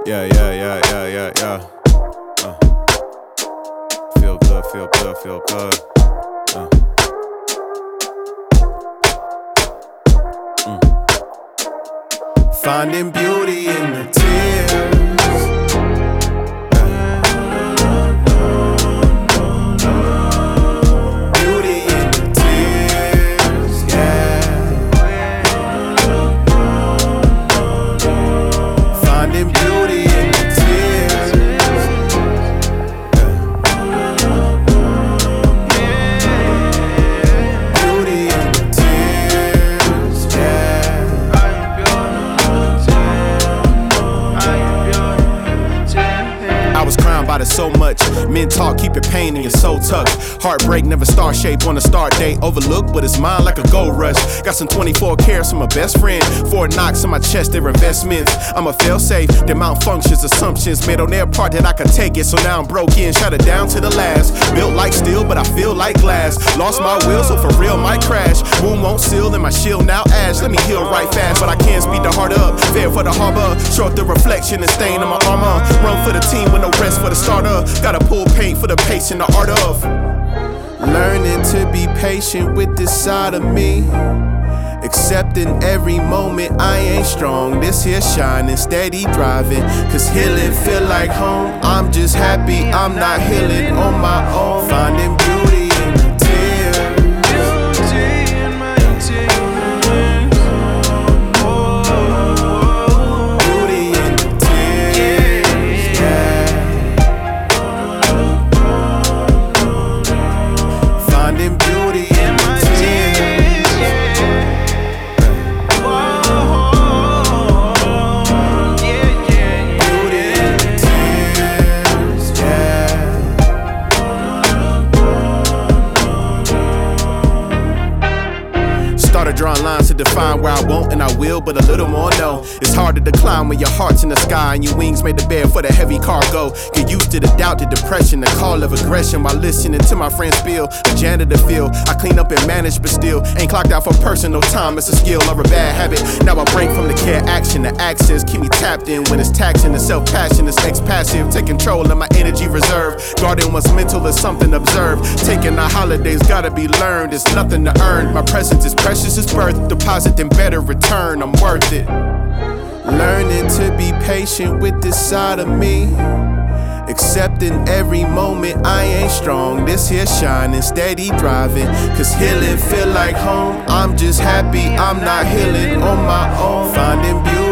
Yeah, yeah, yeah, yeah, yeah, yeah. Feel good, feel good, feel good. Finding beauty in the tears. Beauty in the tears, yeah. Finding beauty in the tears. Beauty in the tears, yeah. I was crying about it so much. Men talk, keep your pain in your soul tucked. Heartbreak never star shaped on a start date. Overlooked, but it's mine like a gold rush. Got some 24 carats from my best friend. 4 knocks in my chest, they're investments. I'm a fail safe, they malfunctions, assumptions made on their part that I could take it. So now I'm broke in, shut it down to the last. Built like steel, but I feel like glass. Lost my will, so for real might crash. Wound won't seal, and my shield now ash. Let me heal right fast, but I can't speed the heart up. Fair for the harbor, short the reflection and stain on my armor. Run for the team with no rest for the starter. Gotta pull paint for the patient, the art of learning to be patient with this side of me. Accepting every moment I ain't strong. This here shining, steady thriving. Cause healing feel like home. I'm just happy I'm not healing on my own. Finding beauty in the tears. Beauty in the tears, yeah. Finding beauty in the tears. Beauty in the tears, yeah. Started drawing lines to define where I won't and I will, but a little more no. It's hard to decline when your heart's in the sky and your wings made the bed for the heavy cargo. Get used to the doubt, the depression, the call of aggression while listening to my friends spill. A janitor feel I clean up and manage, but still ain't clocked out for personal time. It's a skill or a bad habit. Now I break from the care action. The access keep me tapped in when it's taxing. The self-passion is ex-passive. Take control of my energy reserve. Guarding what's mental is something observed. Taking our holidays gotta be learned. It's nothing to earn. My presence is precious as birth. Deposit then better return. I'm worth it. Learning to be patient with this side of me. Accepting every moment I ain't strong. This here shining, steady thriving. Cause healing feel like home. I'm just happy I'm not healing on my own. Finding beauty